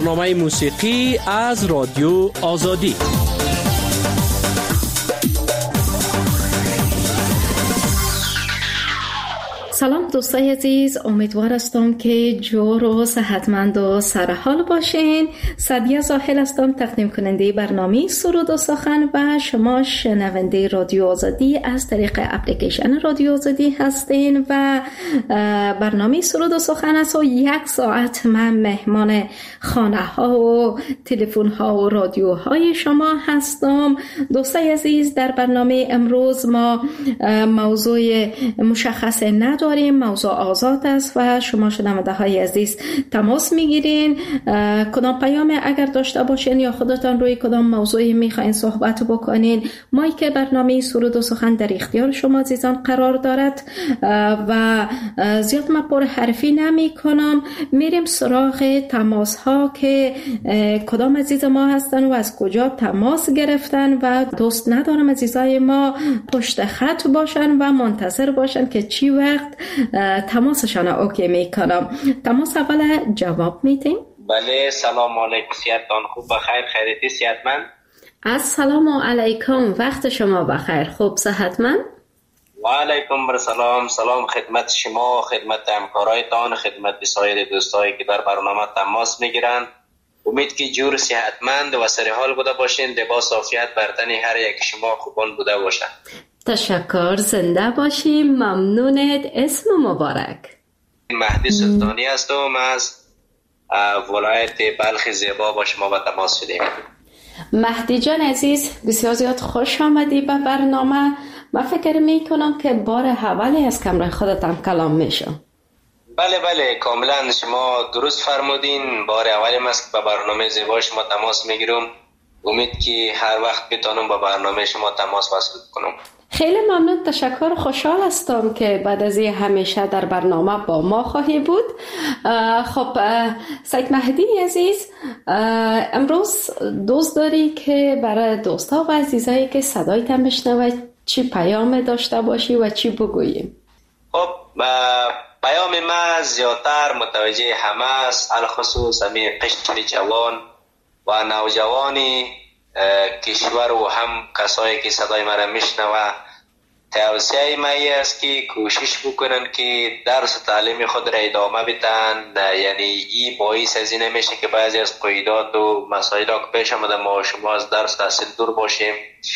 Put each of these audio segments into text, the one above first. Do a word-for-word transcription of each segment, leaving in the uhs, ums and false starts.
برنامه موسیقی از رادیو آزادی. سلام دوستای عزیز، امیدوار هستم که جور و صحتمند و سرحال باشین. سعدیه زاهل هستم، تقدیم کننده برنامه سرود و سخن و شما شنونده رادیو آزادی از طریق اپلیکیشن رادیو آزادی هستین و برنامه سرود و سخن است و یک ساعت من مهمان خانه ها و تلفن ها و رادیو های شما هستم. دوستای عزیز، در برنامه امروز ما موضوع مشخص نداریم، موضوع آزاد است و شما شنونده های عزیز تماس میگیرین. کدام پیام اگر داشته باشین یا خودتان روی کدام موضوعی میخواین صحبت بکنین، مایک برنامه سرود و سخن در اختیار شما عزیزان قرار دارد و زیاد من پر حرفی نمی کنم. میریم سراغ تماس ها که کدام عزیز ما هستن و از کجا تماس گرفتن و دوست ندارم عزیزای ما پشت خط باشن و منتظر باشن که چی وقت تماسشان اوکی میکنم. تماس اول جواب میدیم. بله، سلام علیکم، صحتتان خوب بخیر، خیریتی صحتمند؟ السلام علیکم، وقت شما بخیر، خوب صحتمند؟ و علیکم سلام، سلام خدمت شما، خدمت همکارایتان، خدمت سایر دوستایی که در برنامه تماس میگیرند. امید که جور صحتمند و سرحال بوده باشین، لباس عافیت بر تن هر یک شما خوبان بوده باشند. تشکر، زنده باشیم، ممنونت. اسم مبارک؟ مهدی سلطانی هستم، از ولایت بلخ زیبا با شما به تماس شدیم. مهدی جان عزیز، بسیار زیاد خوش آمدی به برنامه. من فکر می کنم که بار اولی از کمره خودت هم کلام میشم. بله بله، کاملا شما درست فرمودین، بار اولیم است که به برنامه زیبا شما تماس میگیرم. امید که هر وقت بتونم با برنامه شما تماس وصل کنم. خیلی ممنون، تشکر، خوشحال هستم که بعد از این همیشه در برنامه با ما خواهی بود. خب سید مهدی عزیز، امروز دوست داری که برای دوستا و عزیزایی که صدایت هم بشنوه چی پیام داشته باشی و چی بگوییم؟ خب پیام ما زیادتر متوجه همه است، الخصوص همین قشر جوان و نوجوانی کشور و هم کسایی که صدای مرا میشنوه. توصیه ما است که کوشش بکنن که درس تعلیم خود را ادامه بدن. یعنی این باعث از این میشه که بعضی از قیودات و مسائل که پیش آمده ما شما از درس تحصیل دور باشیم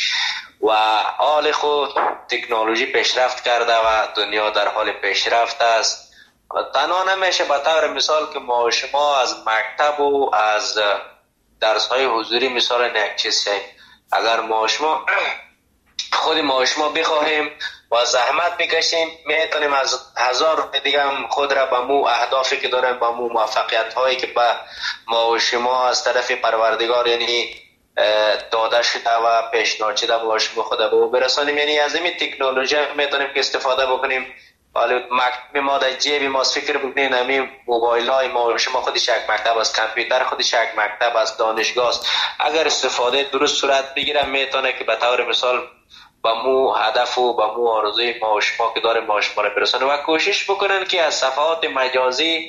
و حال خود تکنولوژی پیشرفت کرده و دنیا در حال پیشرفت است. تنها نمیشه به طور مثال که ما شما از مکتب و از درس های حضوری مثال یک چیز شیم. اگر ما شما خود ما شما بخواهیم و زحمت بکشیم، میتونیم از هزار دیگه هم خود را به مو اهدافی که داریم، به مو موفقیت هایی که به ما شما از طرف پروردگار یعنی داده شده و پیشنهاد شده با شما خود به برسانیم. یعنی از این تکنولوژی میتونیم که استفاده بکنیم. حالا مکتب ما در جیب ما فکر بکنین، همین موبایل های ما شما خودش یک مکتب است، کامپیوتر خودش یک مکتب است، دانشگاه است. اگر استفاده درست صورت بگیره میتونه که به طور مثال با مو هدف و با مو آرزوی ما شما که داریم ما شما را برسانه و کوشش بکنن که از صفحات مجازی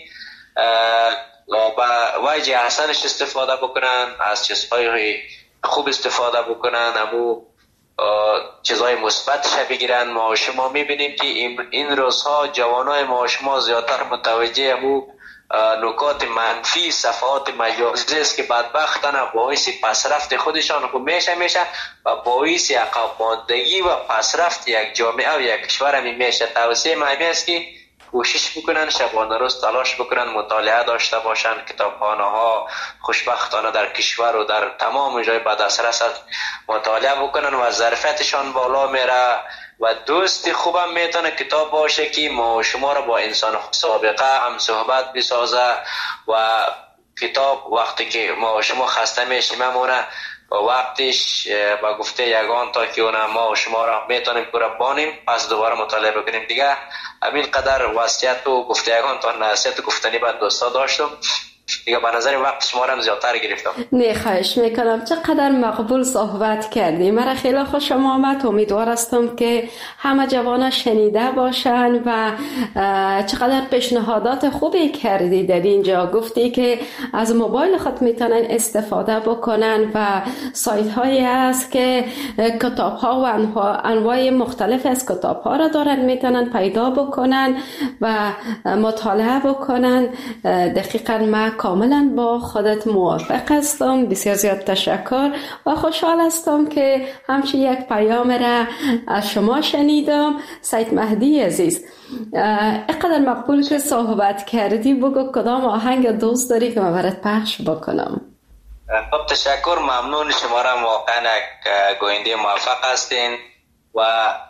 با وجه احسنش استفاده بکنن، از چیزهای خوب استفاده بکنن، همو چیزهای مثبتش بگیرن. ما شما میبینیم که این روزها جوانای ما شما زیادتر متوجه همو نکات منفی صفحات مجازی است که بدبختانه باعث پسرفت خودشان خود میشه میشه و باعث عقب ماندگی و پسرفت یک جامعه و یک کشور هم میشه. توصیه من است که کوشش بکنن شبانه روز تلاش بکنن، مطالعه داشته باشن، کتابخانه ها خوشبختانه در کشور و در تمام جای به دسترس مطالعه بکنن و ظرفیتشان بالا میره و دوست خوبم میتونه کتاب باشه که ما شما را با انسان سابقه هم صحبت بسازه و کتاب وقتی که ما شما خسته میشیم مونه و وقتش با گفته یگان تا که اون ما شما را میتونیم پورا بانیم پس دوباره مطالعه بکنیم دیگه. همین قدر وصیت و گفته یگان تا نصیحت گفتنی بعد دوستا داشتم دیگه به نظر وقت شما را هم زیادتر گرفتم. نه خواهش میکنم. چقدر مقبول صحبت کردی. مرا خیلی خوشم آمد. امیدوار هستم که همه جوانا شنیده باشن و چقدر پیشنهادات خوبی کردی در اینجا. گفتی که از موبایل خود میتونن استفاده بکنن و سایت هایی هست که کتاب ها و انواع مختلف از کتاب ها را دارن میتونن پیدا بکنن و مطالعه بکنن. دقیقاً ما کاملا با خودت موافق هستم. بسیار زیاد تشکر و خوشحال هستم که همچین یک پیام را از شما شنیدم. سید مهدی عزیز، اینقدر مقبول که صحبت کردی، بگو کدام آهنگ دوست داری که من برات پخش بکنم. خب تشکر، ممنون. شما را واقعا گوینده موفق هستین و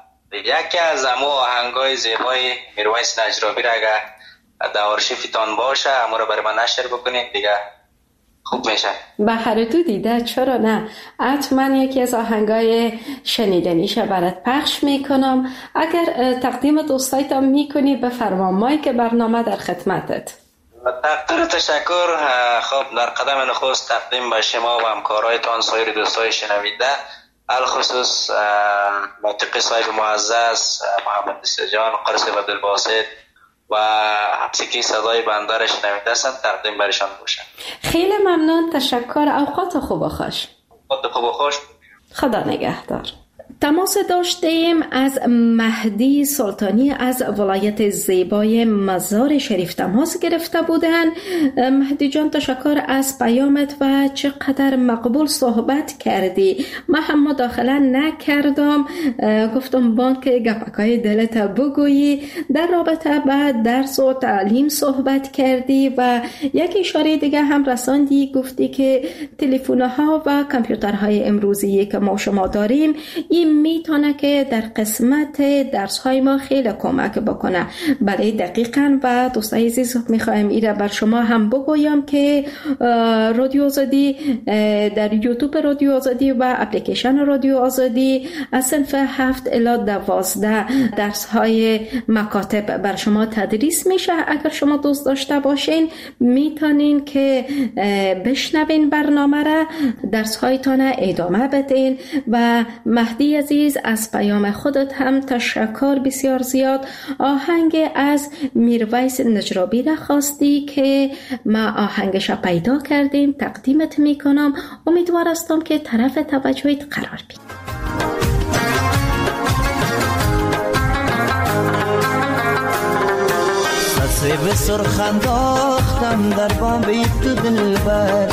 یکی از امو آهنگای زیبای میرویس نجرابی را اگر در آرشیفتان باشه امو را برای من نشر بکنید دیگه خوب میشه. بهر تو دیده، چرا نه؟ حتما یکی از آهنگای شنیدنیش برات پخش میکنم. اگر تقدیم دوستایتم میکنی بفرما، مایک برنامه در خدمتت. تقدیر تشکر. خب در قدم نخست تقدیم به شما و همکارایتان، سایر دوستای شنونده، الخصوص ناطق صاحب معزز محمد نصیرجان، قرص عبدالباسط و حبسکی صدای بنده را شنونده هستند، تقدیم برشان باشم. خیلی ممنون، تشکر. اوقات خوب و خوش. اوقات خوب و خوش. خدا نگهدار. تماس داشتیم از مهدی سلطانی از ولایت زیبای مزار شریف تماس گرفته بودند. مهدی جان تشکر از پیامت و چقدر مقبول صحبت کردی. من هم مداخله نکردم، گفتم بان که گپکای دلت بگویی. در رابطه با درس و تعلیم صحبت کردی و یک اشاره دیگه هم رساندی، گفتی که تلفن‌ها و کامپیوترهای امروزی که ما شما داریم این میتونه که در قسمت درس های ما خیلی کمک بکنه. بله دقیقاً. و دوستای عزیز میخوایم ایره بر شما هم بگویم که رادیو آزادی در یوتیوب رادیو آزادی و اپلیکیشن رادیو آزادی از صنف هفت الی دوازده درس های مکاتب بر شما تدریس میشه. اگر شما دوست داشته باشین میتونین که بشنوین برنامه را، درس هایتان ادامه بدین. و مهدی عزیز از پیام خودت هم تشکر بسیار زیاد. آهنگ از میرویس نجرابی را خواستی که ما آهنگش پیدا کردیم، تقدیمت میکنم. امیدوار هستم که طرف توجهت قرار بید. سبب سرخ انداختم در بام تو دلبر،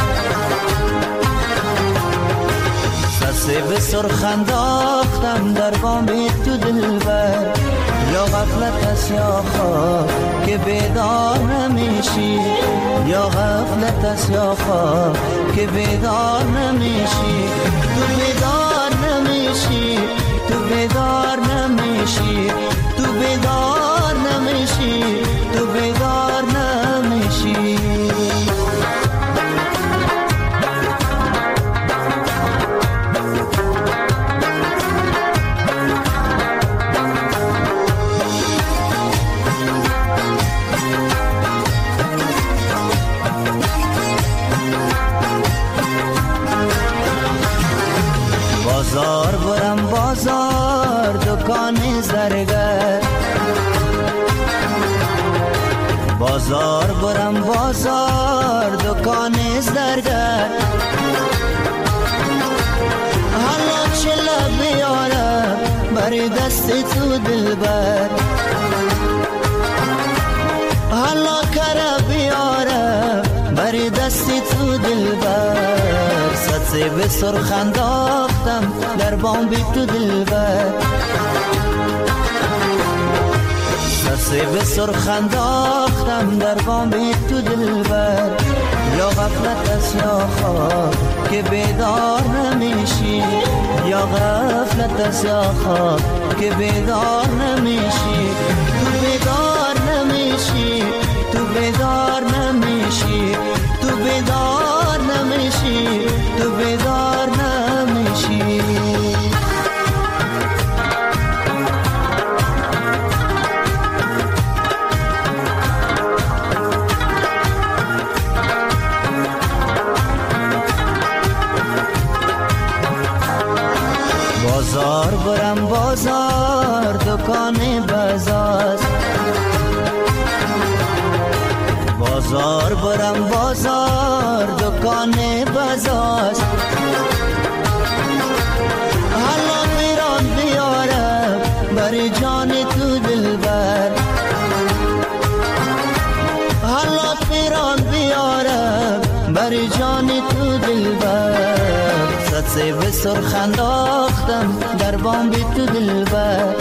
سبب سرخ انداختم در بام تو دلبر. یا غفلت است یا خواب که بیدار نمیشی، یا غفلت است یا خواب که بیدار نمیشی. تو بیدار نمیشی، تو بیدار نمیشی، تو بیدار نمیشی، تو بیدار نمیشی. بازار برم بازار دکان زرگر، بازار برم بازار دکان زرگر. حالا چلا بیارم بری دست تو دلبر، حالا کرا بیارم بری دست تو دلبر. سطسه به سرخ انداختم در بام بی تو دلبر، سطسه به سرخ انداختم در بام بی تو دلبر. یا غفلت است یا خواب که بیدار نمیشی، یا غفلت است یا خواب که بیدار نمیشی. تو بیدار نمیشی، تو بیدار نمیشی، تو بیدار نمیشی، تو بیدار نمیشی. بازار برم بازار دکان بازاست، بازار برم بازار دکان بازاست. حالا پیران بیارم بر جان تو دلبر، حالا پیران بیارم بر جان تو دلبر. صد سیب سرخ انداختم در بام بی تو دلبر،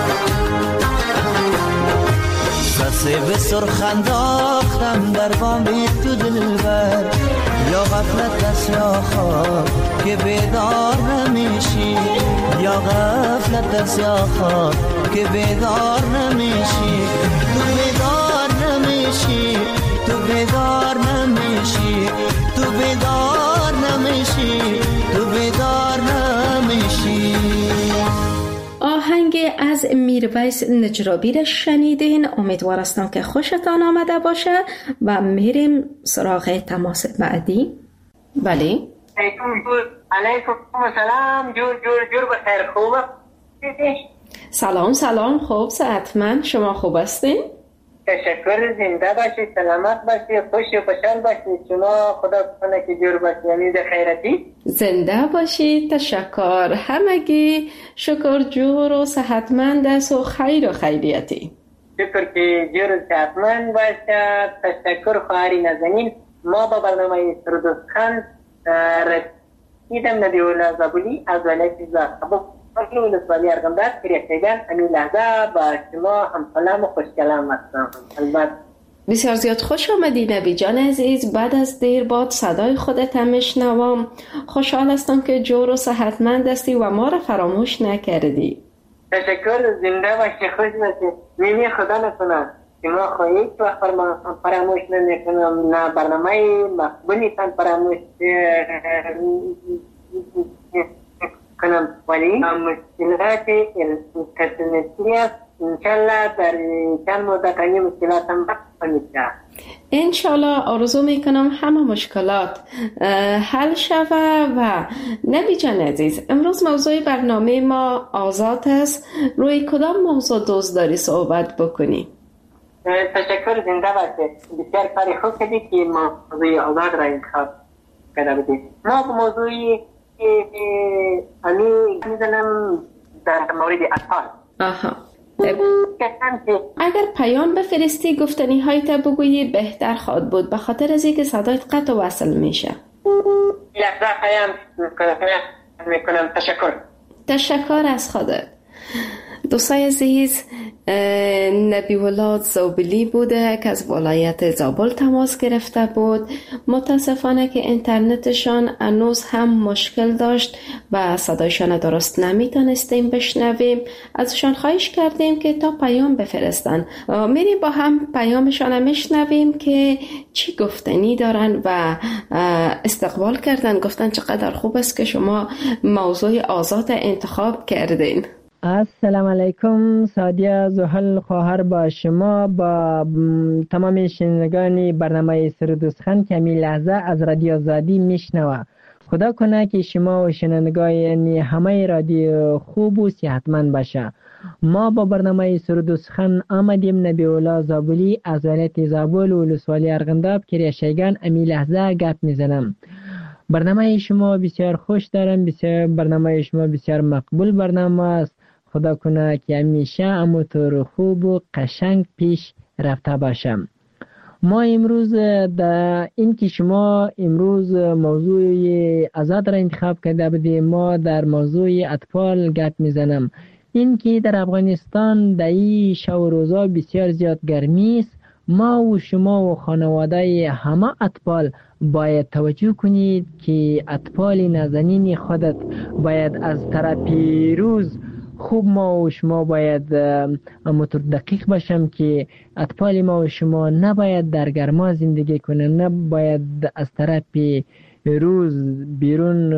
صد سیب سرخ انداختم در بام بی تو دلبر. یا غفلت است یا خواب که بیدار نمیشی، یا غفلت است یا خواب که بیدار نمیشی. تو بیدار نمیشی، تو بیدار نمیشی، تو بیدار نمیشی، تو بیدار نمیشی. آهنگ از میرویس نجرابی را شنیدین. امیدوار هستم که خوشتان آمده باشه و میریم سراغ تماس بعدی. بله علیکم سلام. جور جور جور بخیر. خوبه؟ سلام سلام. خوب صحتمند. شما خوب هستین؟ تشکر. زنده باشید، سلامت باشید، خوش و خوشحال باشید. شما خدا کنه که جور باشید. یعنی ده خیرتی. زنده باشید. تشکر. همگی شکر جور و صحتمند است و خیر و خیریتی. شکر که جور و صحتمند باشد. تشکر خواهری نازنین. ما با برنامه سردوستخان رسیدم نبی الله زابلی از ولایت زابل ولسوالی ارغنداب کریشگان. همین لحظه با شما هم سلام و خوش کلام هستم. البته بسیار زیاد خوش آمدی نبی جان عزیز. بعد از دیر باد صدای خودت هم میشنوم. خوشحال هستم که جور و صحتمند هستی و ما را فراموش نکردی. تشکر. زنده باشی، خوش باشی. میمی خدا نکنه که ما خواهید و فراموش نمیکنم، نه برنامه مقبولی تن فراموش کنم، ولی مشکلات انترنتی است. انشالله در چند مدت این مشکلات هم بکنید. انشالله آرزو میکنم همه مشکلات حل شوه. و نبی جان عزیز، امروز موضوع برنامه ما آزاد است. روی کدام موضوع دوست داری صحبت بکنی؟ تشکر. زنده باشید. بسیار کاری خوب کردید که موضوع آزاد را انتخاب کرده بودید. ما به موضوع امی میزنم در مورد اطفال. آها. اگر پیام بفرستی گفتنی هایت بگویی بهتر خواهد بود، به خاطر از اینکه صدایت قطع و وصل میشه. لحظه پیام میکنم. تشکر. تشکر از خودت. دوستای عزیز، نبی الله زابلی بوده که از ولایت زابل تماس گرفته بود. متاسفانه که اینترنتشان هنوز هم مشکل داشت و صدایشان درست نمیتونستیم بشنویم. ازشان خواهش کردیم که تا پیام بفرستن. میریم با هم پیامشان میشنویم که چی گفتنی دارن و استقبال کردن. گفتن چقدر خوب است که شما موضوع آزاد انتخاب کردین. السلام علیکم. سادیه زحل خواهر با شما با تمام شنوندگان برنامه سردوستخان که همین لحظه از رادیو آزادی میشنوه. خدا کنه که شما و شنوندگان یعنی همه رادیو خوب و صحتمند باشه. ما با برنامه سردوستخان آمدیم. نبی الله زابلی از ولایت زابل و ولسوالی ارغنداب کریشگان همین لحظه گپ میزنم. برنامه شما بسیار خوش دارم. بسیار برنامه شما بسیار مقبول برنامه است. خدا کنه که همیشه همونطور خوب و قشنگ پیش رفته باشم. ما امروز در این که شما امروز موضوع آزاد را انتخاب کرده بودیم، ما در موضوع اطفال گپ میزنم. این که در افغانستان در این شب روزا بسیار زیاد گرمی است. ما و شما و خانواده همه اطفال باید توجه کنید که اطفال نازنین خودت باید از طرف روز خوب ما و شما باید امطور دقیق باشم که اطفال ما و شما نباید در گرما زندگی کنه، نباید از طرف روز بیرون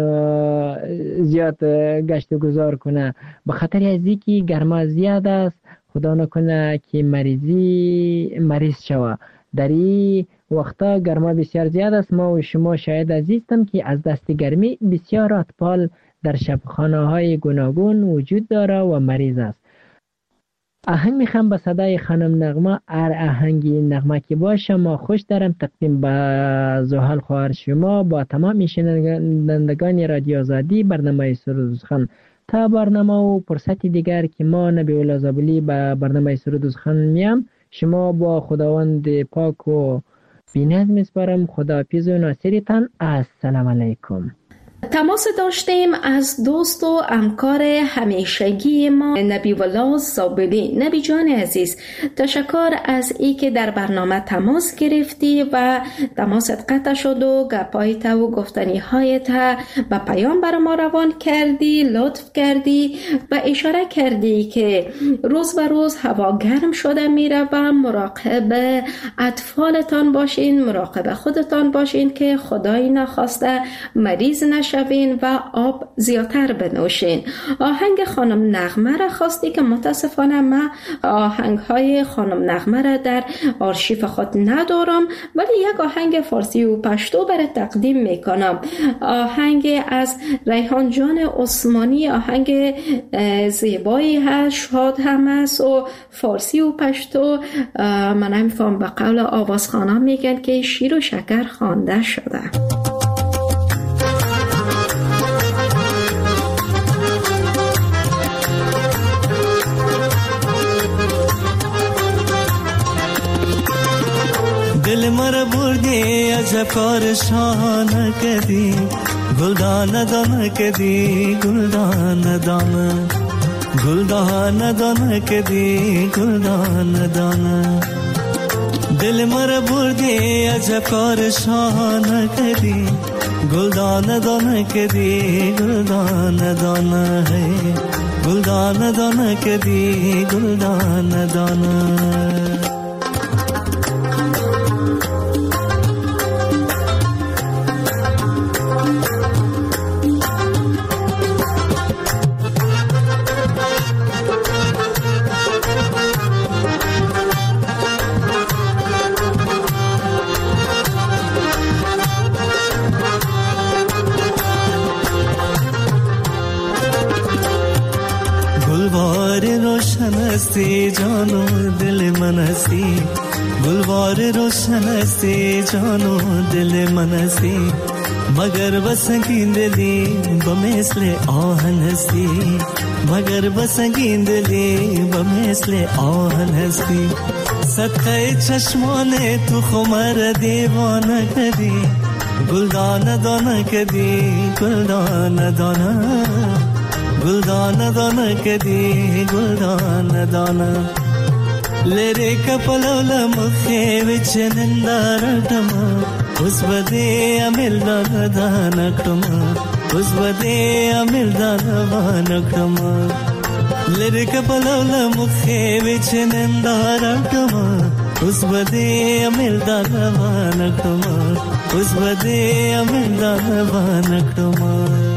زیاد گشت و گذار کنه، به خاطر از اینکه گرما زیاد است. خدا نکنه که مریضی مریض شوه. در این وقتا گرما بسیار زیاد است. ما و شما شاید عزیزم که از دست گرمی بسیار اطفال در شبخانه های گوناگون وجود داره و مریض است. آهنگ میخوام به صدای خانم نغمه، هر آهنگی نغمه که باشه ما خوش دارم تقدیم به زحل خواهر شما با تمام شنوندگان رادیو آزادی برنامه سرود سخن. تا برنامه و فرصتی دیگر که ما نبی الله زابلی به برنامه سرود سخن میام، شما با خداوند پاک و بینظم میسپارم. خداحافظ و ناصرتان. السلام علیکم. تماس داشتیم از دوست و همکار همیشگی ما نبی الله زابلی. نبی جان عزیز، تشکر از ای که در برنامه تماس گرفتی و تماست قطع شد و گپایت و گفتنی هایت به پیام بر ما روان کردی، لطف کردی و اشاره کردی که روز به روز هوا گرم شده میره و مراقب اطفالتان باشین، مراقب خودتان باشین که خدایی نخواسته مریض نشوین و آب زیادتر بنوشین. آهنگ خانم نغمه را خواستی که متاسفانه من آهنگ های خانم نغمه را در آرشیف خود ندارم، ولی یک آهنگ فارسی و پشتو برای تقدیم میکنم. آهنگ از ریحان جان عثمانی، آهنگ زیبایی هست، شاد هم است و فارسی و پشتو من نمیفهم به قول آوازخوانا میگن که شیر و شکر خوانده شده. دل مر بردی عجب کار شانه کدی، گلدان دانه کدی، گلدان دانه، گلدان دانه کدی، گلدان دانه. دل مر بردی عجب کار شانه کدی، گلدان دانه کدی، گلدان دانه ہے، گلدان دانه کدی، گلدان دانه. हस्ती जानो दिल मनसी, गुलवार रोशन हस्ती जानो दिल मनसी, मगर बसंगी दिली बमेसले आहन हस्ती, मगर बसंगी दिली बमेसले आहन हस्ती. सत्ते चश्माने तू खुमर दीवाना कदी, गुलदान दाना कदी, गुलदान दाना, गुलदान दाना कदी, गुलदान दाना. लेरे कपलोल मुखे विच निंदारटमा, उस बदे अमिल दाना दाना क्रमा, उस बदे अमिल दाना दाना क्रमा. लेरे कपलोल मुखे विच निंदारटमा, उस बदे अमिल दाना दाना क्रमा, उस बदे अमिल दाना दाना क्रमा.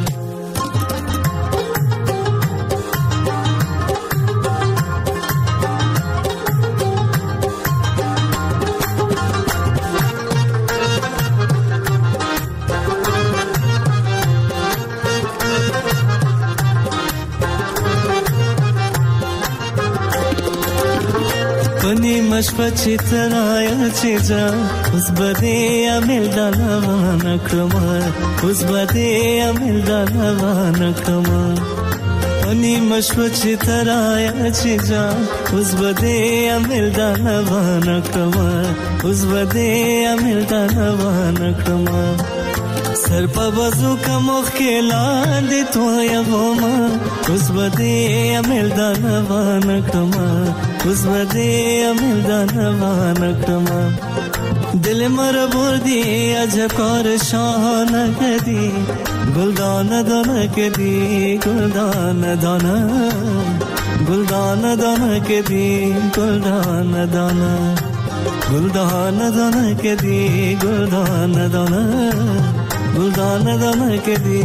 पनी मशपची तराया चीजा, उस बदे अमिल दाना वाना क्रमा, उस बदे अमिल दाना वाना क्रमा. पनी मशपची तराया चीजा, उस बदे अमिल दाना वाना क्रमा, उस बदे अमिल दाना वाना क्रमा. सर पर वजू का मुख्किला दे तो या गोमा, उस बदे अमिल दाना वाना क्रमा, उस बदे अमिल दाना वाना क्रमा. दिल मर बुर्दी अजकार शान कदी, गुलदान दाना कदी, गुलदान दाना, गुलदान दाना कदी, गुलदान दाना, गुलदान दाना कदी, गुलदान दाना, गुलदान दाना कदी,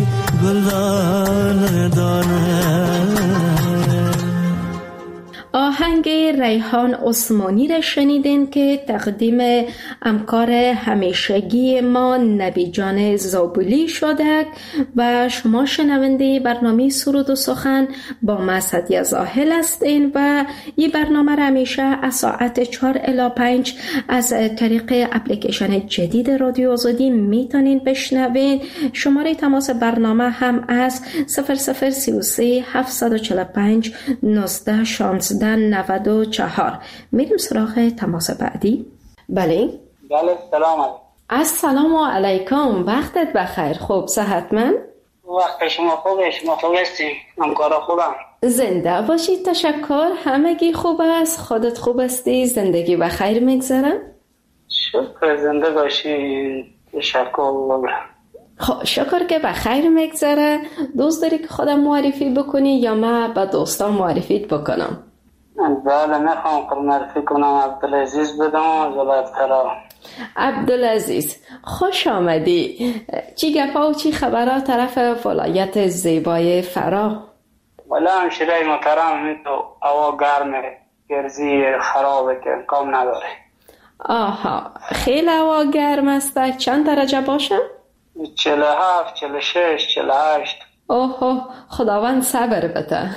गुलदान दाना. آهنگ ریحان عثمانی را شنیدین که تقدیم همکار همیشگی ما نبی جان زابلی شده و شما شنونده برنامه سرود و سخن با ما سعدیه زاهل هستین و این برنامه را همیشه از ساعت چهار الی پنج از طریق اپلیکیشن جدید رادیو آزادی میتونین بشنوین. شماره تماس برنامه هم از صفر صفر سی و سه هفتصد و چهل و پنج نوزده شانزده نود و چهار. میریم سراغ تماس بعدی. بله بله سلام علیکم. السلام علیکم، وقتت بخیر. خوب صحتمند؟ وقت شما خوبه؟ شما خوب هستی؟ همکارا خوبم؟ زنده باشید. تشکر. همگی خوب است؟ خودت خوب هستی؟ زندگی بخیر میگذره؟ شکر زنده باشی. تشکر. خب شکر که بخیر میگذره. دوست داری که خودم معرفی بکنی یا من به دوستان معرفیت بکنم؟ بله میخوام خود معرفی کنم. عبدالعزیز بدم از ولایت فرا. عبدالعزیز خوش آمدی. چی گپا و چی خبرها طرف ولایت زیبای فرا؟ والا همشیره محترم، تو هوا گرمه، گرزی خرابه که کام نداره. آها خیلی هوا گرم است. چند درجه باشه؟ چهل و هفت، چهل و شش، چهل و هشت. اوه خداوند صبر بده.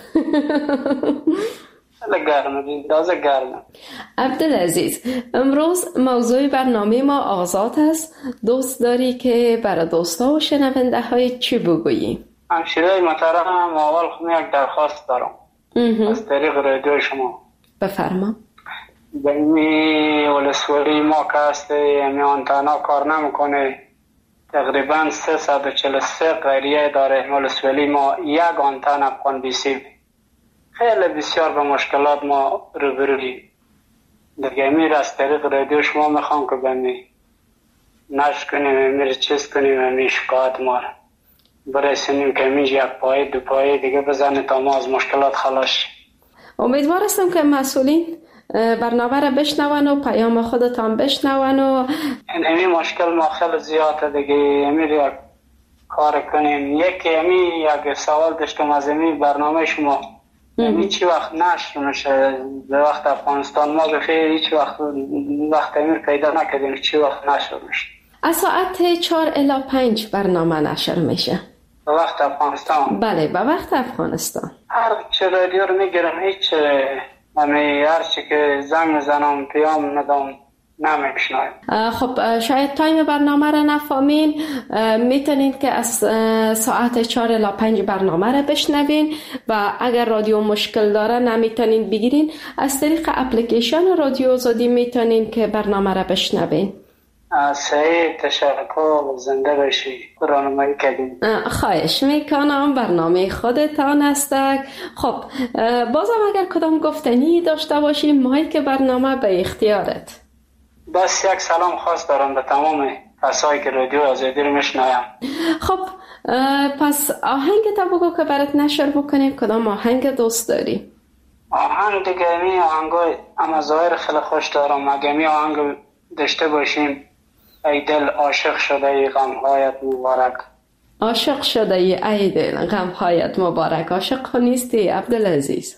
خیلی گرمه، دیدازه گرمه. عبدالعزیز امروز موضوع برنامه ما آزاد است. دوست داری که برای دوستا و شنونده های چی بگویی؟ همشیره محترم، اول خود یک درخواست دارم از طریق رادیو شما. بفرما. بینی ولسوالی ما که هسته یعنی آنتنا کار نمیکنه، تقریبا سیصد و چهل و سه قریه داره ولسوالی ما، یک آنتن افغان بیسی. خیلی بسیار به مشکلات ما روبرویم. دیگه امیر از طریق رادیو شما میخوام که بینی نشر کنیم، امیر چیز کنیم، امیر شکایت ما را برسونیم که امیر یک پایه دو پایه دیگه بزنه تا ما از مشکلات خلاص. امیدوار هستم که مسئولین برنامه را بشنون و پیام خودتان بشنون و این مشکل ما خیلی زیاده دیگه. امیر یک کار کنیم. یکی امیر یک سوال داشتم از امیر برنامه شما، امیر چی وقت نشر میشه به وقت افغانستان؟ ما بخیر هیچ وقت وقت امیر پیدا نکردیم چی وقت نشر میشه. از ساعت چهار الی پنج برنامه نشر میشه به وقت افغانستان. بله به وقت افغانستان. هر چه رادیو رو میگیرم هیچ امی هر چی که زنگ میزنم پیام ندام نمیشنویم. خب شاید تایم برنامه را نفهمین. میتونین که از ساعت چهار الی پنج برنامه را بشنوین و اگر رادیو مشکل داره نمیتونین بگیرین، از طریق اپلیکیشن رادیو آزادی میتونین که برنامه را بشنوین. صحیح، تشکر. زنده باشی. راهنمایی کردین. خواهش میکنم. برنامه خودتان است. خب بازم اگر کدام گفتنی داشته باشی مایک برنامه به اختیارت. بس یک سلام خاص دارم به تمام کسایی که رادیو آزادی رو میشنویم. خب پس آهنگ تا بگو که برات نشر بکنیم. کدام آهنگ دوست داری؟ آهنگ دیگه می آهنگای اما ظاهر خیلی خوش دارم. اگه می آهنگ داشته باشیم، ای دل عاشق شده ای غمهایت مبارک. عاشق شده ای ای دل غمهایت مبارک. عاشق نیستی عبدالعزیز؟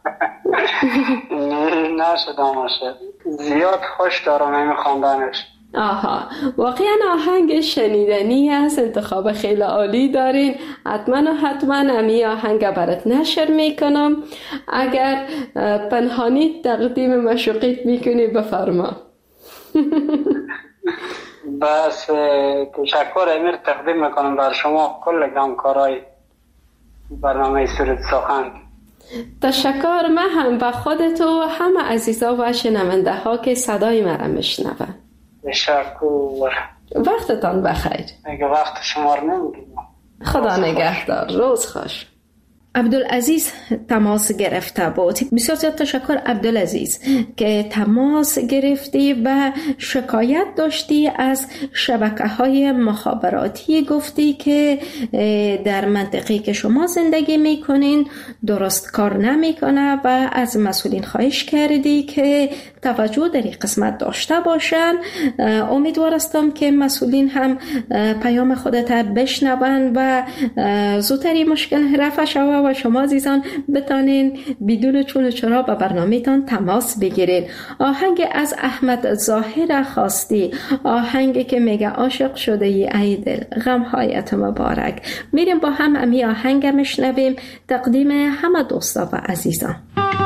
نه شدم عاشق. زیاد خوش دارم این خواندنش. آها واقعا آهنگ شنیدنی است. انتخاب خیلی عالی دارین. حتما و حتما امی آهنگ برات نشر میکنم. اگر پنهانی تقدیم مشوقیت میکنی بفرما. بس تشکر امیر تقدیم میکنم بر شما کل همکارای برنامه سرود سخن. تشکر. من هم به خودت و همه عزیزا و شنونده ها که صدای مرا میشنون. تشکر. وقتتان بخیر. اگه وقت شما رو نمیگیرم. خدا نگهدار. روز خوش. عبدالعزیز تماس گرفته بود. بسیار زیاد تشکر عبدالعزیز که تماس گرفتی و شکایت داشتی از شبکه‌های مخابراتی. گفتی که در منطقه‌ای که شما زندگی میکنین درست کار نمیکنه و از مسئولین خواهش کردی که توجه در این قسمت داشته باشند. امیدوار هستم که مسئولین هم پیام خودت بشنون و زودتر مشکل رفع شود و شما عزیزان بتانین بدون چون و چرا به برنامه‌تان تماس بگیرین. آهنگ از احمد ظاهر خواستی، آهنگی که میگه عاشق شده ای ای دل غمهایت مبارک. میریم با هم امی آهنگ میشنویم، تقدیم همه دوستا و عزیزان.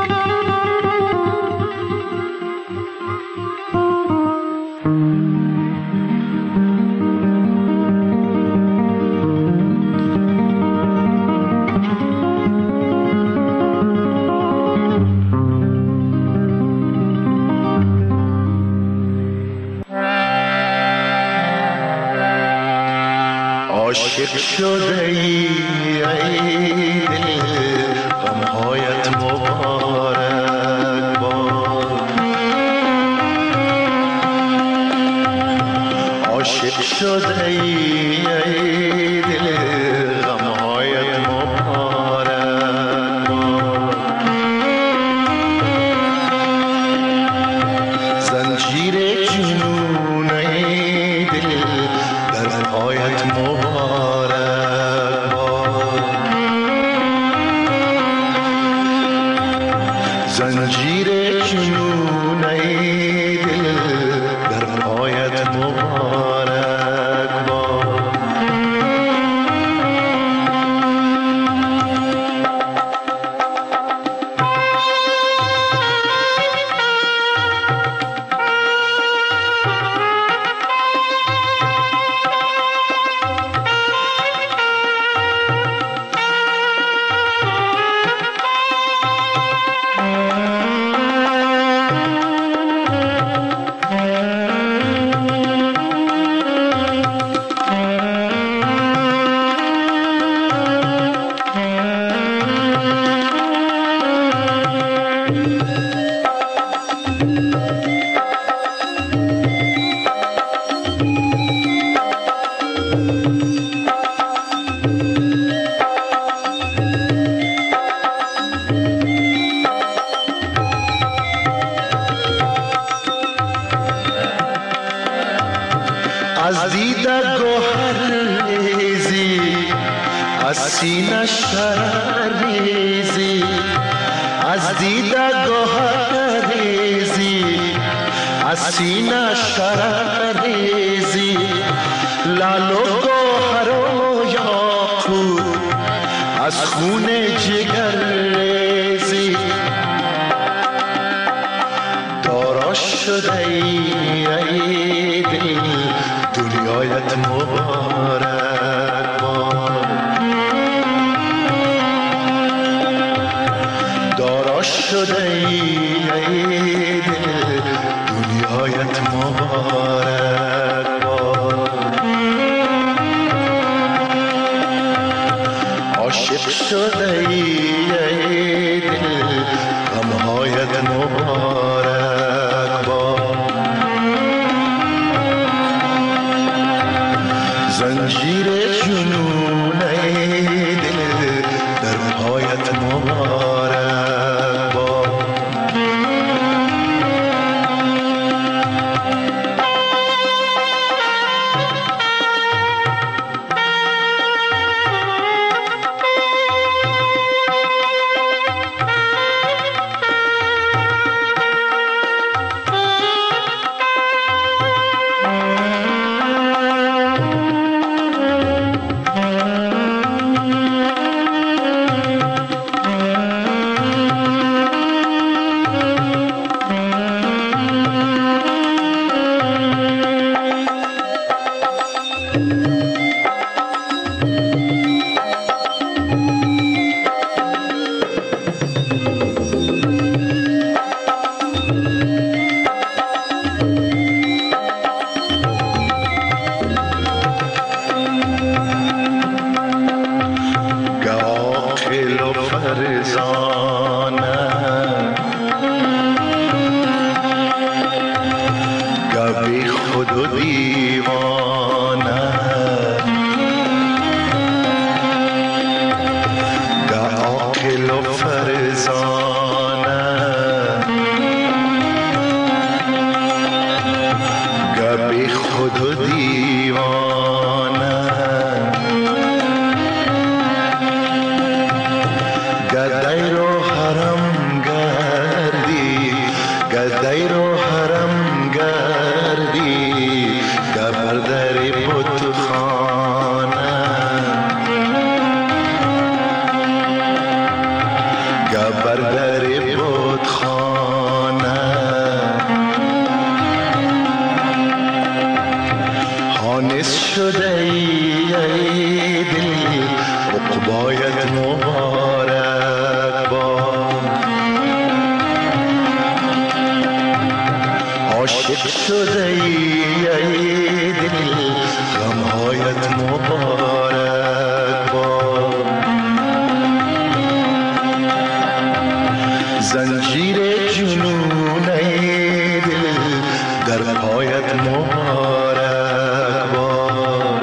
عاشق شده ای ای دل غمهایت مبارک باد. عاشق شده ای ای دل غمهایت مبارک باد. زنجیر جنون ای دل در پایت مبارک. زنجیر جنون ای دل در پایت مبارک باد. از دیده گوهر ریزی، از سینه شرر ریزی. از دیده گوهر ریزی، از سینه شرر ریزی. لعل و گوهر و یاقوت از خون جگر ریزی. دارا شده ای دل دنیایت مبارک باد. دارا شده ای دل دنیایت مبارک باد. عاشق شده ای دل غمهایت مبارک باد. زنجیر جنون ای دل در پایت مبارک باد. رو حرم گردی گدای رو حرم گردی گبر دری بود خانه گبر دری بود خانه هانس شده ای دل عقبایت مبارک باد عاشق شده ای دل غمهایت مبارک باد زنجیر جنون ای دل در پایت مبارک باد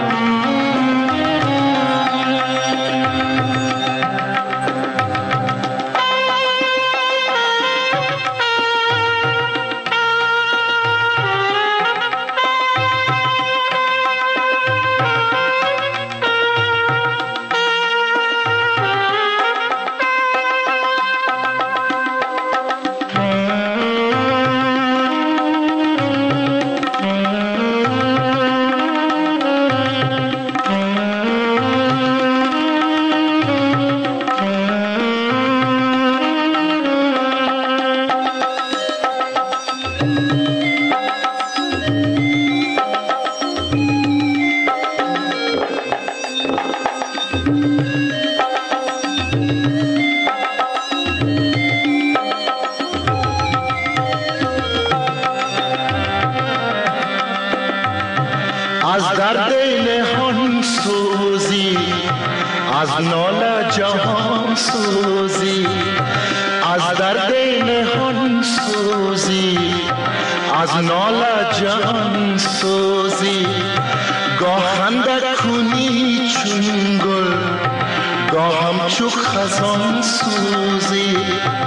از درد نهان سوزی از ناله جهان سوزی از درد نهان سوزی از ناله جهان سوزی گاه خنده کنی چون گل گاه همچو خزان سوزی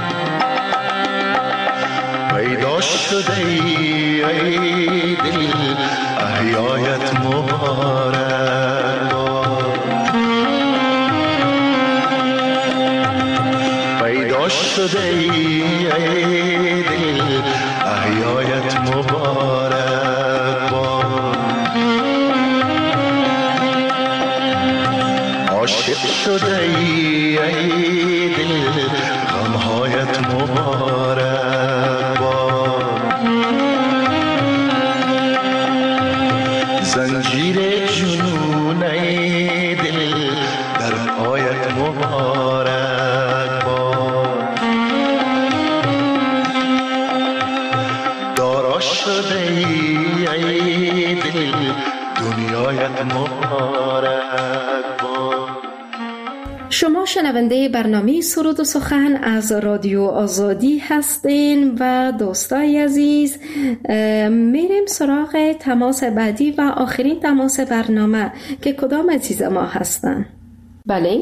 پیدا شده ای دل احیایت مبارک پیدا شده ای دل احیایت مبارک عاشق شده ای دل غمهایت مبارک زنجیر جنون ای دل در پایت مبارک باد دارا شده ای دل دنیایت مبارک باد. شما شنونده برنامه سرود و سخن از رادیو آزادی هستین و دوستای عزیز میریم سراغ تماس بعدی و آخرین تماس برنامه که کدام عزیز ما هستن. بله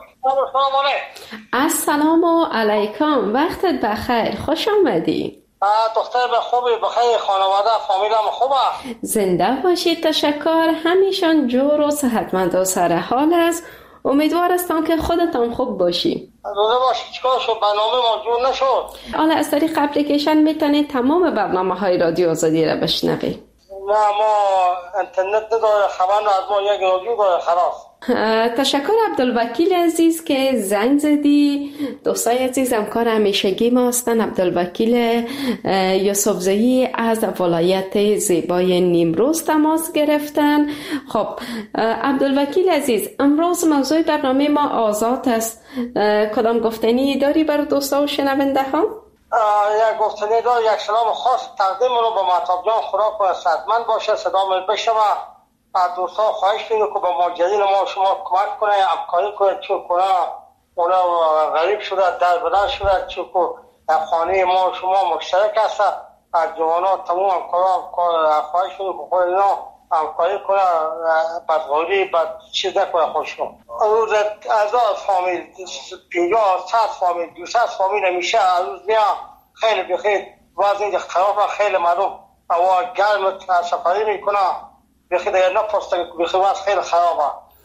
السلام علیکم، وقتت بخیر، خوش آمدی. دختر به خوبی، بخیر، خانواده فامیلم خوبه؟ زنده باشید، تشکر، همیشان جور و صحتمند و سر حال است. امیدوار هستم که خودتان خوب باشی. روزه باشی. چیکار شد؟ برنامه موجود نشد. حالا از طریق اپلیکیشن میتونید تمام برنامه های رادیو آزادی را بشنوید. نه ما اینترنت نداره، خبر نه از ما یک رادیو داره خلاص. تشکر عبدالوکیل عزیز که زنگ زدی. دوستای عزیز همکار همیشگی ما هستن عبدالوکیل یوسفزئی از ولایت زیبای نیمروز تماس گرفتن. خب عبدالوکیل عزیز، امروز موضوع برنامه ما آزاد است. کدام گفتنی داری برای دوستا و شنونده ها؟ یک گفتنی دار، یک سلام خاص تقدیم رو به مهتاب جان، خدا کنه صحتمند باشه، صدا من بشنوه. از دوستا خواهش می‌کنم که به ماجرین ما شما کمک کنه، همکاری کنه، چون کنه اونا غریب شده، در بدر شده، چون خانه ما شما مشترک هست. از جوانا تمام همکارا خواهش می‌کنم که خود اینا همکاری کنه، بدغوری بد چیز نکنه خودشون. روز از فامیل پنجاه صد فامیل دویست فامیل میشه روز میاد خیلی بخیر وضع خرابه، خیلی مردم هوا گرم سفری میکنه بخیر دیگه نپسته، بخیر وضع خیلی خرابه.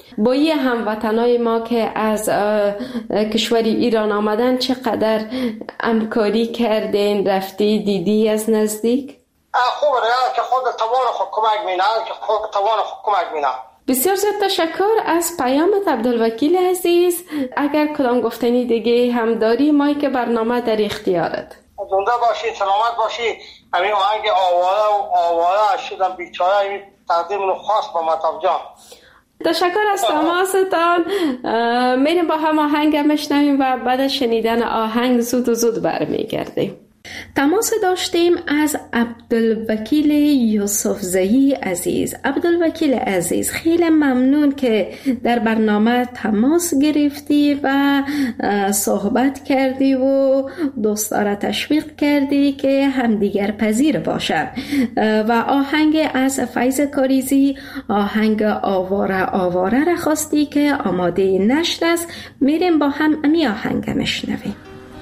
با یه هموطنای ما که از کشور ایران آمدن چقدر همکاری کردین، رفتی دیدی از نزدیک؟ خوب راه که خود توان خود کمک می‌کنه که خود توان خود کمک می‌کنه. بسیار زیاد تشکر از پیامت عبدالوکیل عزیز. اگر کدام گفتنی دیگه هم داری، مایی که برنامه در اختیارت. زنده باشید، سلامت باشید. همین آهنگ آواره و آواره شدم بیچاره تقدیم رو خاص با مطاب جان. تشکر از تماستان. میریم با هم آهنگ میشنویم و بعد از شنیدن آهنگ زود و زود برمیگردیم. تماس داشتیم از عبدالوکیل یوسفزئی عزیز. عبدالوکیل عزیز، خیلی ممنون که در برنامه تماس گرفتی و صحبت کردی و دوستان تشویق کردی که همدیگر پذیر باشند و آهنگ از فیض کاریزی، آهنگ آواره آواره را خواستی که آماده نشر است. میریم با هم امی آهنگ مشنویم.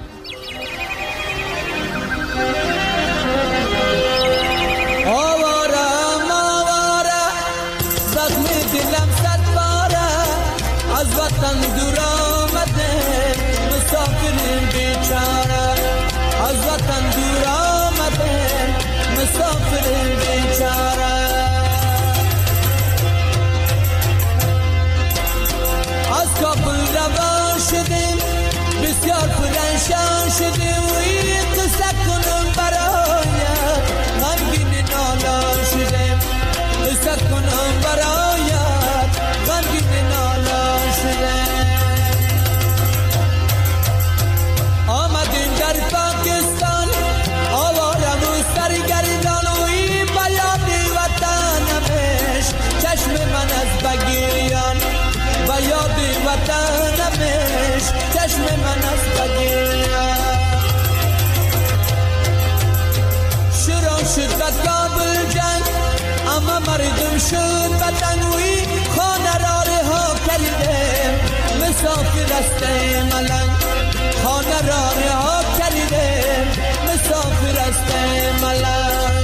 مردم شد بدنوی خانه را رها کردیم، مسافر است ملنگ خانه را رها کردیم، مسافر است ملنگ.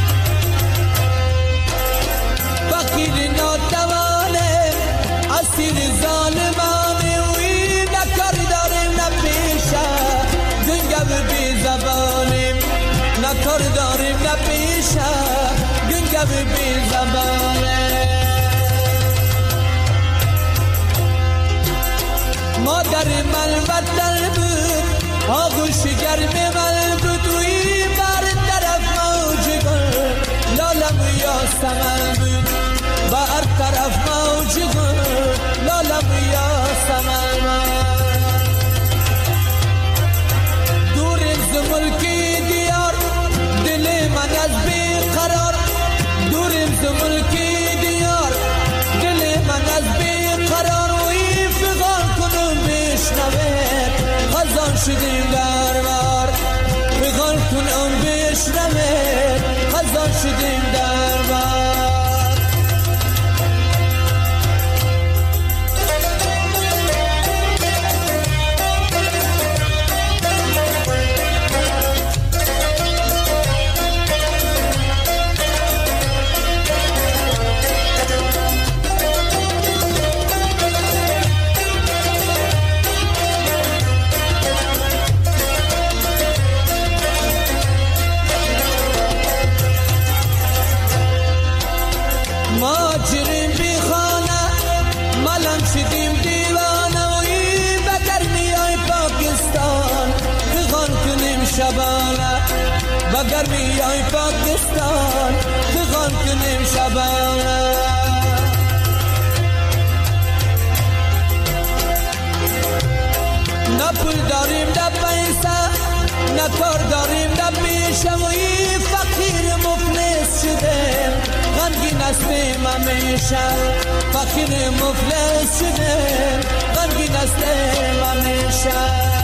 فقیر ناتوانه اسیر ظالمانه وی نکار داریم نپیشه گنگو بی زبانیم، نکار داریم نپیشه گنگو بی زبانه. مادر من وطن بود آغوش گرم من بود وی بر طرف موج گل لالم یا سمن بود، بر طرف موج گل لالم یا سمن. دور از ملکی دیار دل من از بیقرار، دور از ملکی دیار دل من از بیقرار وی فغان کنم بشنوه خزان شدیم در بار، فغان کنم بشنوه خزان شدیم در بار. بگر میای پاکستان فغان کنیم شبانه. نه پول داریم نه پیسه نه کار داریم نه پیشه وی فقیر مفلس شدیم غمگین هستیم همیشه، فقیر مفلس شدیم غمگین هستیم همیشه.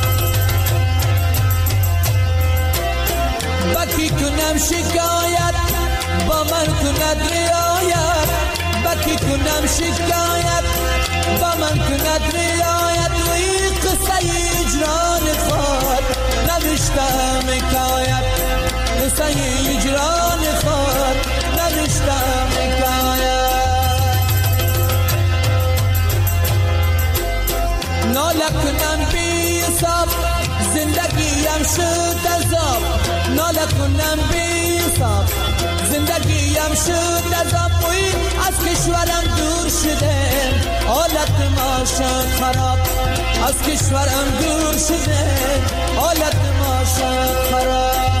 بکی کنم شکایت با من کند رعایت، بکی کنم شکایت با من کند رعایت وی قصه اجران خود نوشتم حکایت، قصه اجران خود نوشتم حکایت. کنم بی حساب. زندگیم شد از آبوی، از کشورم دور شده، حالت ما شد خراب. از کشورم دور شده، حالت ما شد خراب.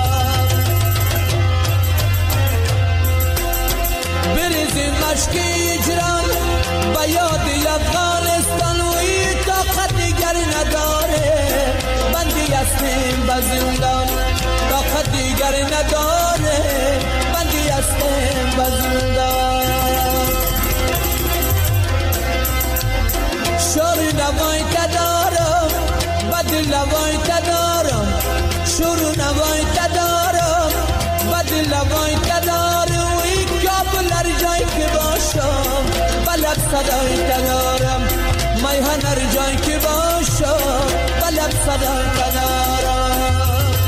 بریزیم مشک اجران با یاد افغانستان، و این طاقت دیگر نداره، بندی هستیم به زندان. طاقت دیگر نداره، بندی هستیم به زندان. شور نوای تدارم، بد لوای تدارم. شور نوای تدارم، بد لوای تدارم. و این کابل هر جایی که باشم، بلد صدای تدارم. میهن هر جایی که باشم، بلد صدای تدارم.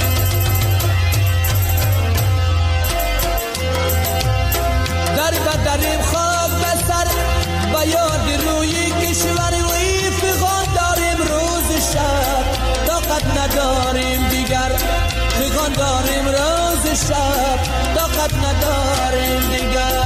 در بدریم خواب بسر، با یاد روی کشور و فغان داریم روز شب. طاقت نداریم دیگر، فغان داریم روز شب. طاقت نداریم دیگر.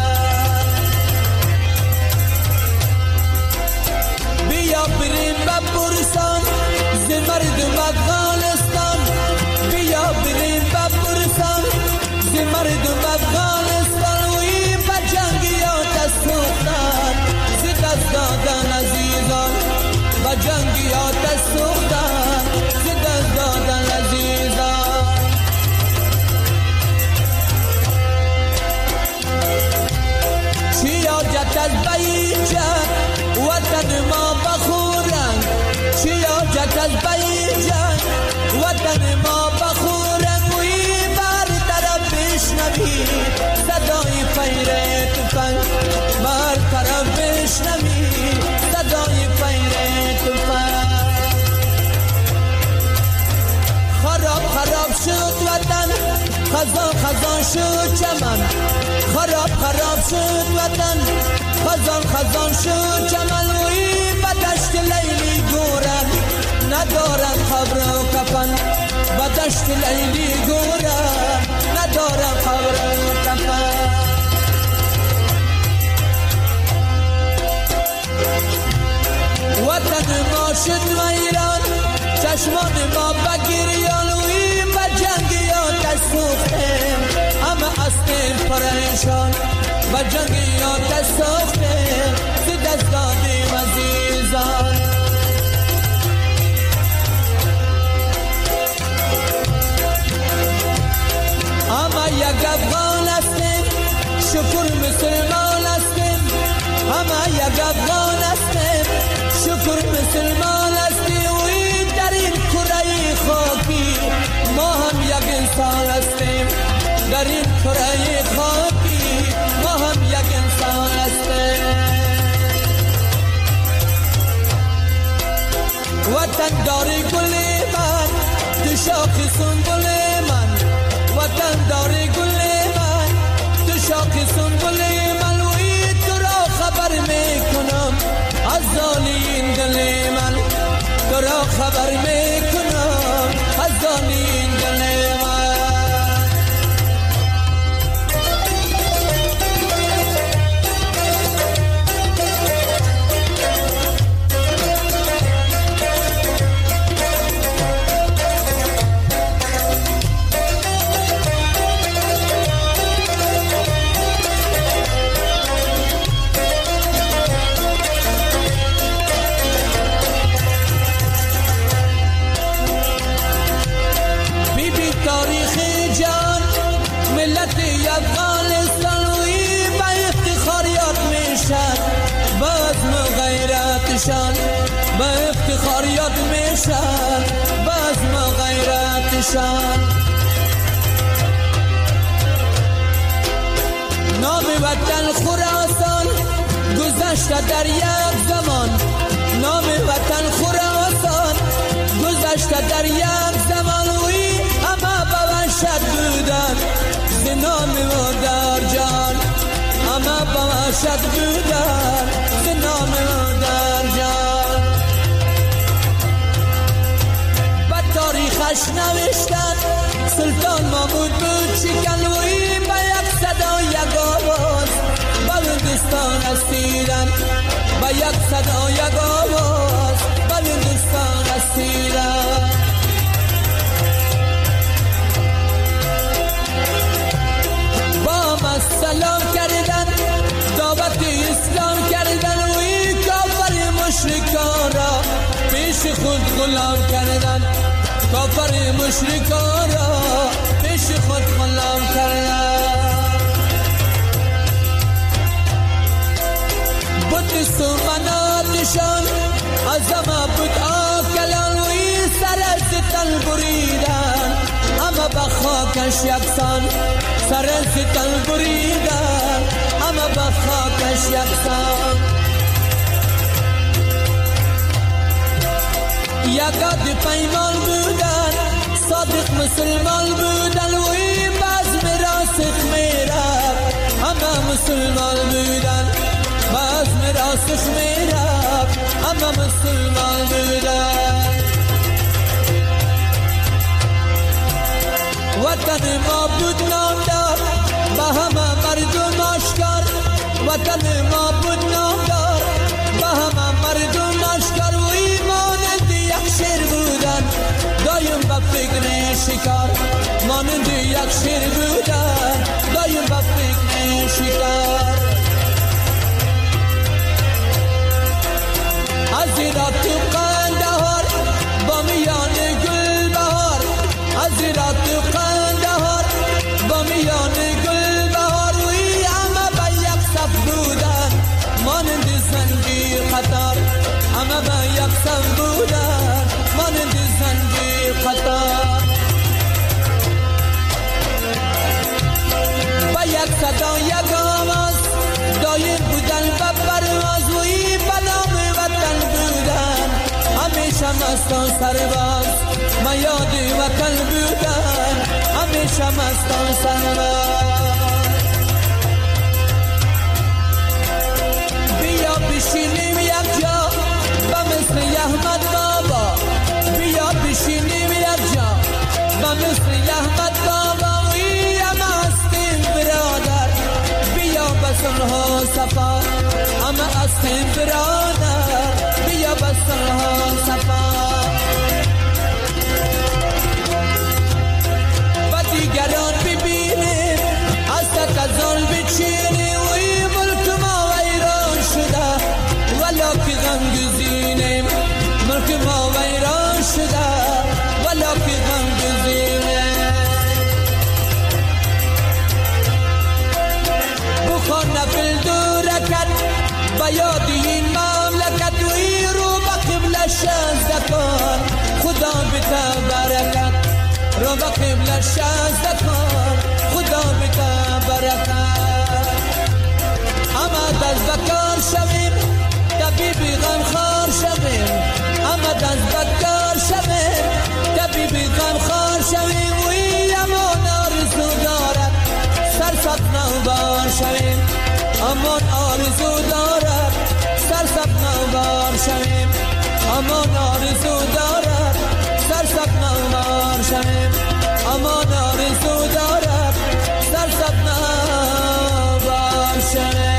بیا بریم به برسان ز مردم افغانستان. بیا بریم به برسان ز مردم افغانستان. و این به جنگیات سوختن، ز دست دادن عزیزان. به جنگیات سوختن، ز دست دادن عزیزان. چیاجت از بیجه وطن ما بخورن. چیاجت از بیجه وطن ما بخورن. و این بر طرف بشنوی صدای فیر تفنگ. بر طرف بشنوی صدای فیر تفنگ. خراب خراب شد وطن، خزان خزان شد چمن. خراب خراب شد وطن، خزان خزان شد چمن. و این به دشت لیلی گورن، ندارن خبر و کفن. به دشت لیلی گورن، ندارن خبر و کفن. وطن ما شد ویران، چشمان ما بگریان. و این به جنگیات سوختیم، همه هستیم پریشان. به جنگیات سوختیم، ز دست دادیم عزیزان. همه یک افغان هستیم، شکر مسلمان هستیم. همه یک افغان هستیم، شکر مسلمان هستیم. و این در این کره خاکی ما هم یک انسان هستیم. در این کره خاکی ما هم یک انسان هستیم. وطن داری گل من، تو شاخ سنبل من. وطن داری گل من، تو شاخ سنبل من. و این تو را خبر میکنم از زالین دل من. تو را خبر میکنم از زالین دل من. به افتخار یاد میشن، بزم غیرتشان. نام وطن خراسان گذشته در یک زمان. نام وطن خراسان گذشته در یک زمان. وی همه به وحشت بودن ز نام و در جان. همه به وحشت بودن ز نام و در جان. به تاریخش نوشتن سلطان محمود بود شکن وی با یک صدا یک آواز با هندوستان اسیرن با یک صدا یک آواز با هندوستان اسیرن با ما سلام کردن دعوت اسلام کردن وی کافر مشرکان را پیش خود غلام کردن کافر مشرکان را پیش خود غلام کردن بود سومناتشان از ما بود آکلان وی سر از تن بریدن اما با خاکش یکسان سر از تن بریدن اما با خاکش یکسان یکاد پیمان بودن صادق مسلمان بودن وی باز میراث میراب اما مسلمان بودن باز میراث میراب اما مسلمان بودن وطن ما بود نامدار با همه مردم آشکار وطن ما بود نامدار با همه مردم آشکار وی مانند یک شیر بودن دایم با فکر شکار مانند یک شیر بودن دایم با فکر شکار از ایران تو قندهار با میان گل بهار از ایران تو قندهار با میان گل بهار وی اما با یک صف بودن مانند زنجیر قطار اما با یک صف بودن مانند زنجیر قطار با یک صدا یک آواز دایم بودن و پرواز وی بنام وطن بودن همیشه مستان سرباز ما یاد وطن بودن همیشه مستان سرباز بیا بشینیم یک جا با مثل احمد بابا بیا بشینیم یک جا با مثل احمد بابا وی اما هستیم برادر بیا بسنها صفا اما هستیم برادر بیا بسنها صفا و دیگران ببینیم از تکزال بچینیم وی ملک ما ویران شده ولا که غم گزینیم ملک ما ویران شده ولا که غم گزینیم بخوان نفل دورکت با یاد این مملکت وی رو با قبل شازده کن خدا بتا برکت رو با قبل شازده کن خدا بتا برکت اما دست بکار شویم طبیبی غمخوار شویم اما دست بکار شویم طبیبی غمخوار شویم وی امان آرزو دارد سرسبز نوبار شویم امان آرزو دارد سرسبز نوبار شویم امان آرزو دارد سرسبز نوبار شویم امان آرزو دارد سرسبز نوبار شویم.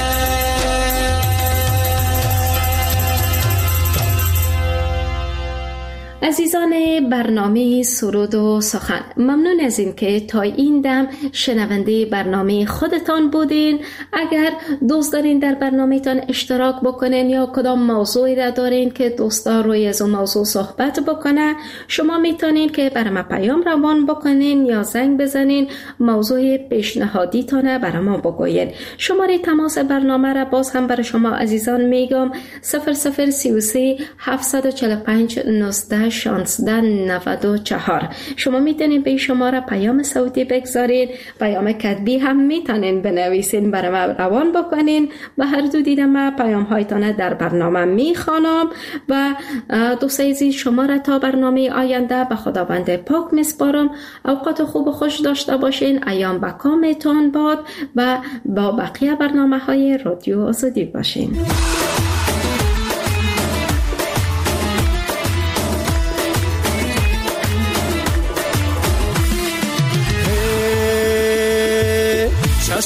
عزیزان برنامه سرود و سخن، ممنون از این که تا این دم شنونده برنامه خودتان بودین. اگر دوست دارین در برنامه تان اشتراک بکنین یا کدام موضوعی را دارین که دوستا روی از اون موضوع صحبت بکنه، شما میتونین که برای ما پیام روان بکنین یا زنگ بزنین موضوع پیشنهادی تانه برای ما بگوین. شماره تماس برنامه را باز هم برای شما عزیزان میگم صفر صفر سی و سه هفتصد و چهل و پنج نوزده شانزده نود و چهار. شما میتونین به شماره پیام صوتی بگذارین، پیام کتبی هم میتونین بنویسین برای ما روان بکنین و هر دو دیدم ما پیام هایتان در برنامه میخوانم و دوست عزیز شما را تا برنامه آینده به خداوند پاک میسپارم. اوقات خوب و خوش داشته باشین، ایام به کامتان باد و با بقیه برنامه های رادیو آزادی باشین.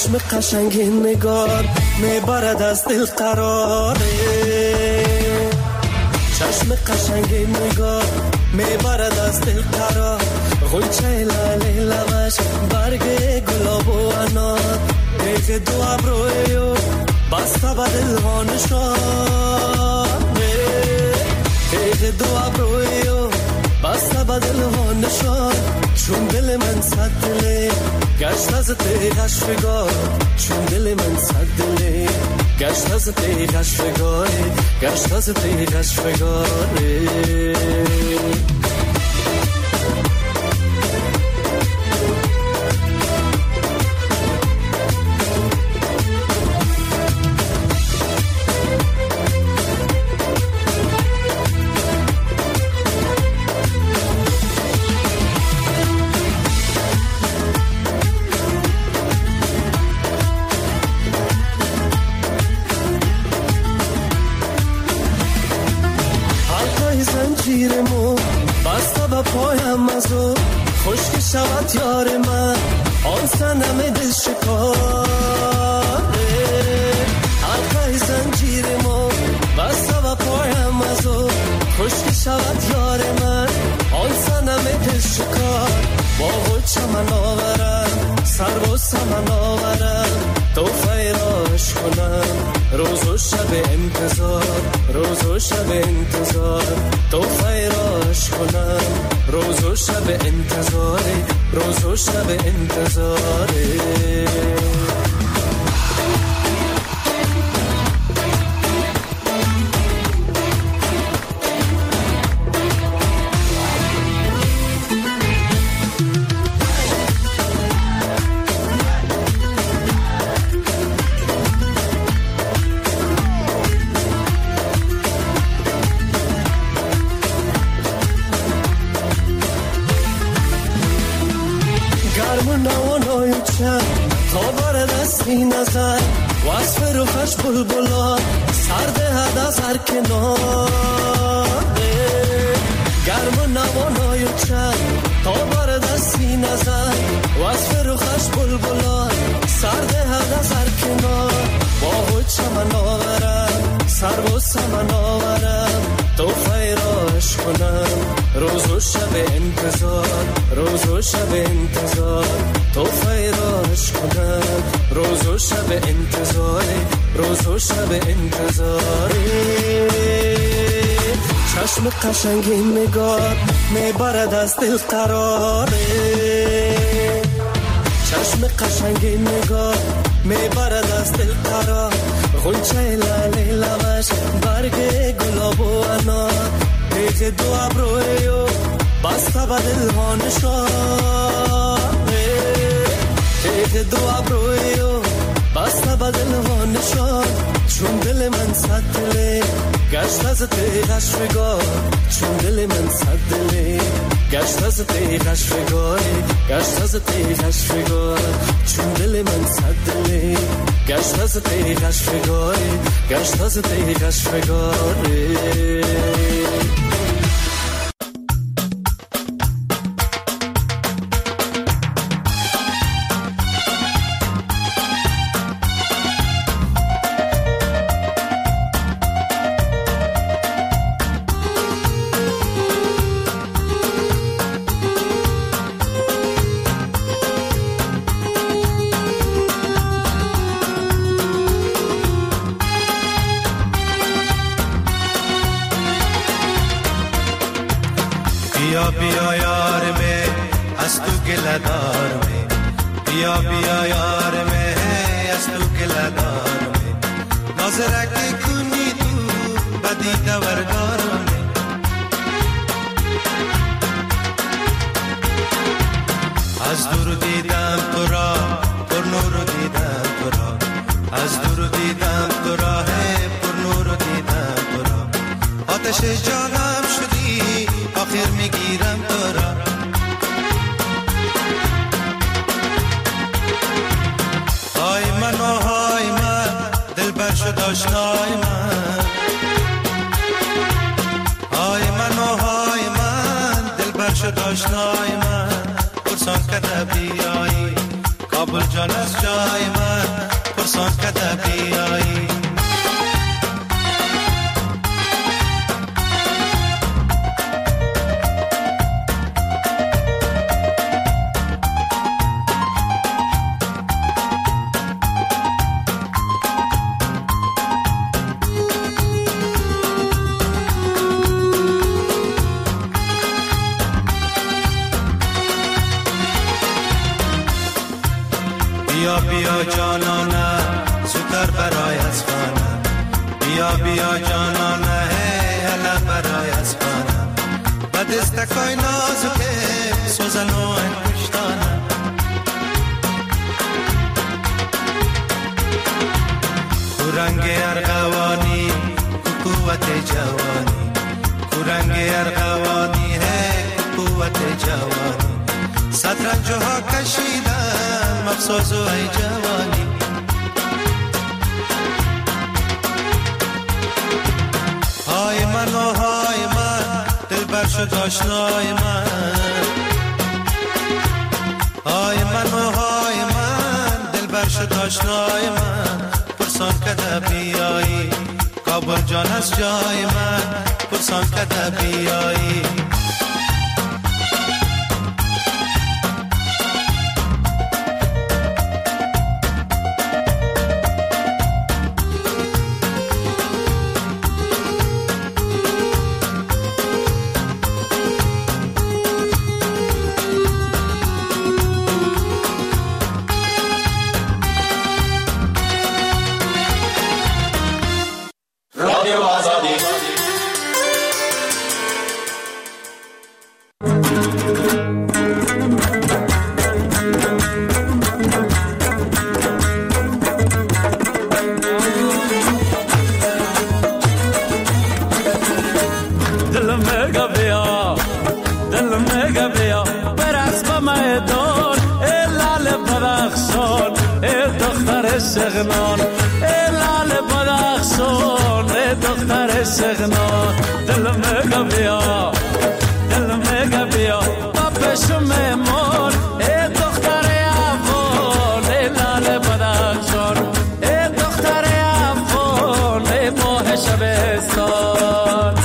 چشم قشنگ نگار میبرد از دل قراره، چشم قشنگ نگار میبرد از دل قرار، غنچه لاله لبش برگ گلاب و انار، دیگه دو ابرویو بسته به دل ها نشانه، دیگه دو ابرویو بسته به دل ها نشان، چون دل من صد دله گشت از تیغش فگار، چون دل من صد دله گشت از تیغش فگاره، گشت از تیغش فگاره. زنجیرمو بسته به پایم ازو، خشک شود یار من آن سنم دل شکاره، حلقه زنجیرمو بسته به پایم ازو، خشک شود یار من آن سنم دل شکار، باغ و چمن آورم سر و سمن آورم، تو فیراش کنم روز و شب انتظار، روز و شب انتظار، تو فیراش کنم روز و شب انتظار، روز و شب انتظار. تا بار دستی نظر وصف روخش بلبلا سرده هد از هر کناره، گرم و نوانای چند تا بار دستی نظر وصف روخش بلبلا سرده هد از هر کنار، باغ و چمن آورم سر و سمن آورم، تو فیراش کنم روز و شب انتظار، روز و شب انتظار، تو فیراش کنم روز و شب انتظار، روز و شب انتظار. چشم قشنگ نگار میبرد از دل قراره، چشم قشنگ نگار میبرد از دل قرار، غنچه لاله لبش برگ گلاب و انار، دیگه دو ابرویو بسته به دل ها نشانه، دیگه دو ابرویو بسته به دل ها نشان، چون دل من صد دله گشت از تیغش فگار، چون دل من صد دله گشت از تیغش فگاره، گشت از تیغش فگاره، چون دل من صد دله گشت از تیغش فگاره، گشت از تیغش فگاره. بیا بیا یار میں از تو گلدار میں، بیا بیا یار میں از تو گلدار میں، نظرک کنی تو بدی دوردار میں، از دور دیدم تو را پر نور دیدم تو را، از دور دیدم تو را پر نور دیدم تو را، آتش جانم شدی آخر میگیرم تو را، های من و های من دل بر شد آشنای من، های من و های من دل بر شد آشنای من، پرسان کده بیایی کابل جان از جای من پرسان کده بیایی. بیا بیا جانانه زودتر برای از خانه، بیا بیا جانانه هلا برای از خانه، و دستکای نازکه سوزن و انگشتانه. کورنگ ارغوانی قوت جوانی، کورنگ ارغوانی ہے قوت جوانی، صدرنجها کشیدم افسوس و ای جوانی. های من و های من دل بر شد آشنای من، های من و های من دل بر شد آشنای من، پرسان کده بیایی. کابل جان از جای من پرسان کده بیایی. سغنان لال بدخشان دختر سغنان، دل مگا بیا دل مگا بیا بابشم مون دختر افغان لال بدخشان، دختر افغان ماه شبستان.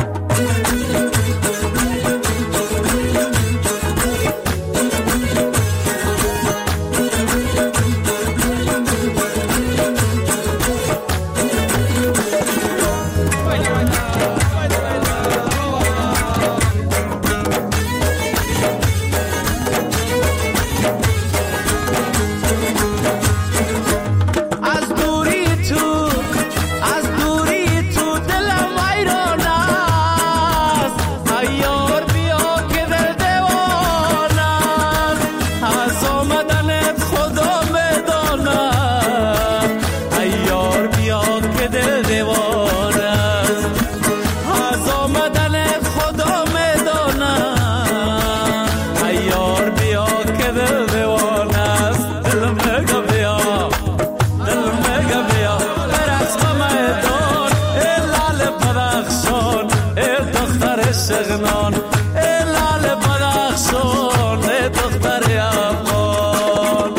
سغنان لال بدخشان دختر افغان.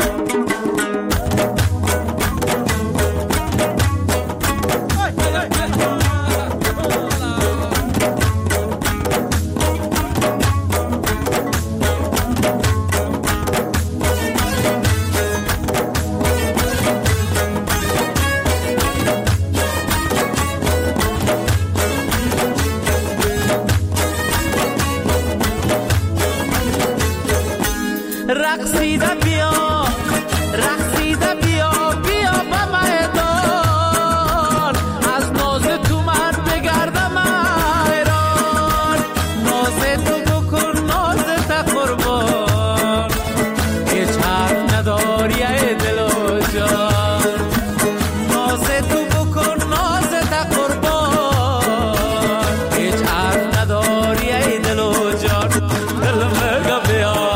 رقصیده بیا رقصیده بیا بیا به میدان، از ناز تو من بگردم ایران، ناز تو بکن ناز تا قربان، هیچ حرف نداری ای دل و جان، ناز تو بکن ناز تا قربان، هیچ حرف نداری ای دل و جان. دل مگا بیا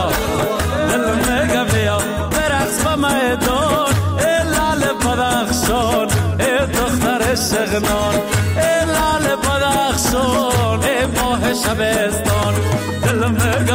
میدان لال بدخشان دختر سغنان، لال بدخشان ماه شبستان، دل مگا